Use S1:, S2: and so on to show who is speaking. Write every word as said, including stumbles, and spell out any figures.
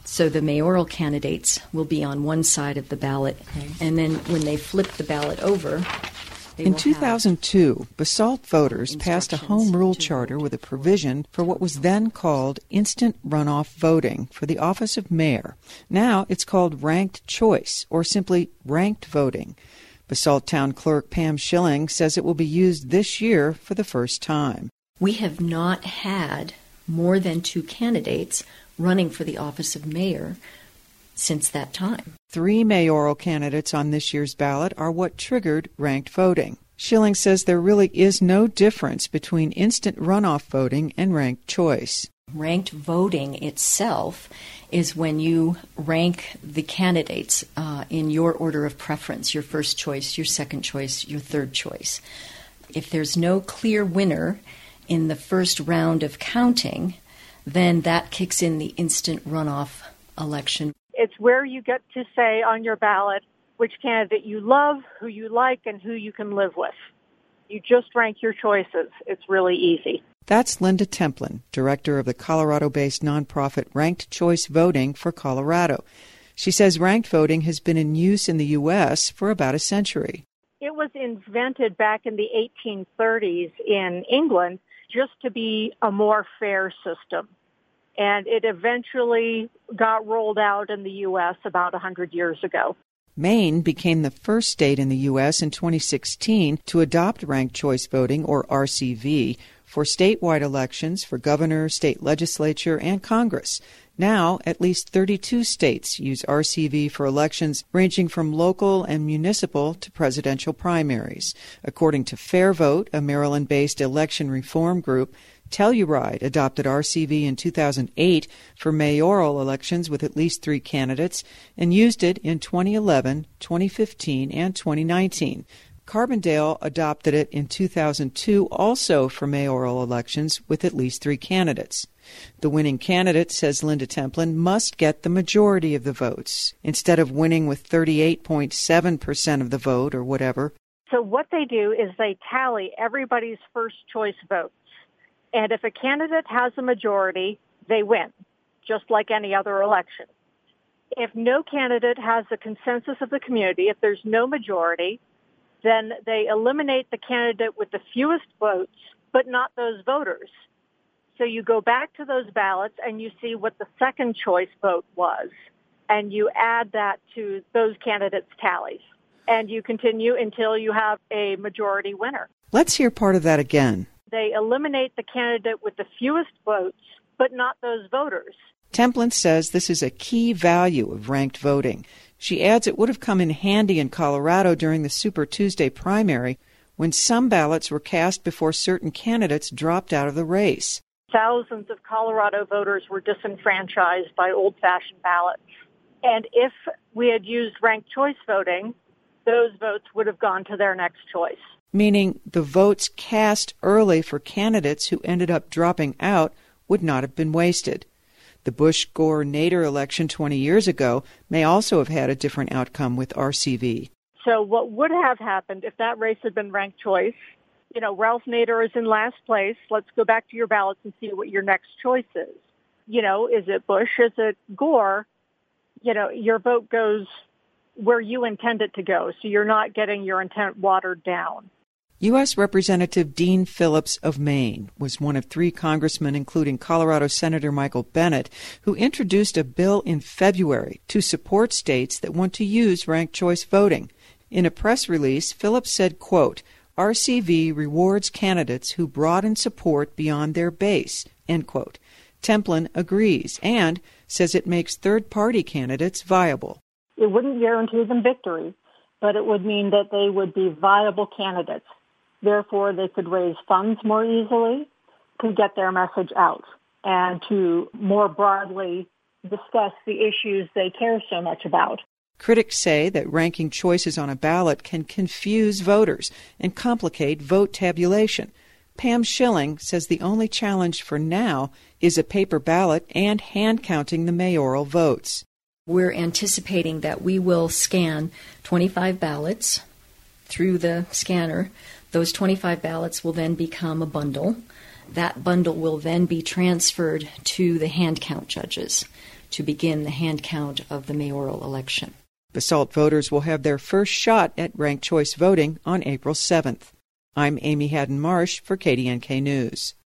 S1: So the mayoral candidates will be on one side of the ballot, okay. And then when they flip the ballot over, they
S2: in
S1: will
S2: two thousand two, Basalt voters passed a home rule charter
S1: vote.
S2: with a provision for what was then called instant runoff voting for the office of mayor. Now it's called ranked choice, or simply ranked voting. Basalt Town Clerk Pam Schilling says it will be used this year for the first time.
S1: We have not had more than two candidates running for the office of mayor since that time.
S2: Three mayoral candidates on this year's ballot are what triggered ranked voting. Schilling says there really is no difference between instant runoff voting and ranked choice.
S1: Ranked voting itself is when you rank the candidates uh, in your order of preference, your first choice, your second choice, your third choice. If there's no clear winner in the first round of counting, then that kicks in the instant runoff election.
S3: It's where you get to say on your ballot which candidate you love, who you like, and who you can live with. You just rank your choices. It's really easy.
S2: That's Linda Templin, director of the Colorado-based nonprofit Ranked Choice Voting for Colorado. She says ranked voting has been in use in the U S for about a century.
S3: It was invented back in the eighteen thirties in England just to be a more fair system. And it eventually got rolled out in the U S about one hundred years ago.
S2: Maine became the first state in the U S in twenty sixteen to adopt ranked choice voting, or R C V, for statewide elections for governor, state legislature, and Congress. Now, at least thirty-two states use R C V for elections ranging from local and municipal to presidential primaries. According to Fair Vote, a Maryland-based election reform group, Telluride adopted R C V in two thousand eight for mayoral elections with at least three candidates and used it in twenty eleven, twenty fifteen, and twenty nineteen. Carbondale adopted it in two thousand two also for mayoral elections with at least three candidates. The winning candidate, says Linda Templin, must get the majority of the votes, instead of winning with thirty-eight point seven percent of the vote or whatever.
S3: So what they do is they tally everybody's first choice votes. And if a candidate has a majority, they win, just like any other election. If no candidate has the consensus of the community, if there's no majority, then they eliminate the candidate with the fewest votes, but not those voters. So you go back to those ballots and you see what the second choice vote was, and you add that to those candidates' tallies. And you continue until you have a majority winner.
S2: Let's hear part of that again.
S3: They eliminate the candidate with the fewest votes, but not those voters.
S2: Templin says this is a key value of ranked voting. She adds it would have come in handy in Colorado during the Super Tuesday primary when some ballots were cast before certain candidates dropped out of the race.
S3: Thousands of Colorado voters were disenfranchised by old-fashioned ballots. And if we had used ranked choice voting, those votes would have gone to their next choice.
S2: Meaning the votes cast early for candidates who ended up dropping out would not have been wasted. The Bush-Gore-Nader election twenty years ago may also have had a different outcome with R C V.
S3: So what would have happened if that race had been ranked choice? You know, Ralph Nader is in last place. Let's go back to your ballots and see what your next choice is. You know, is it Bush? Is it Gore? You know, your vote goes where you intend it to go, so you're not getting your intent watered down.
S2: U S Representative Dean Phillips of Maine was one of three congressmen, including Colorado Senator Michael Bennet, who introduced a bill in February to support states that want to use ranked choice voting. In a press release, Phillips said, quote, R C V rewards candidates who broaden support beyond their base, end quote. Templin agrees and says it makes third-party candidates viable.
S3: It wouldn't guarantee them victory, but it would mean that they would be viable candidates. Therefore, they could raise funds more easily, could get their message out, and to more broadly discuss the issues they care so much about.
S2: Critics say that ranking choices on a ballot can confuse voters and complicate vote tabulation. Pam Schilling says the only challenge for now is a paper ballot and hand-counting the mayoral votes.
S1: We're anticipating that we will scan twenty-five ballots through the scanner. Those twenty-five ballots will then become a bundle. That bundle will then be transferred to the hand count judges to begin the hand count of the mayoral election.
S2: Basalt voters will have their first shot at ranked choice voting on April seventh. I'm Amy Haddon Marsh for K D N K News.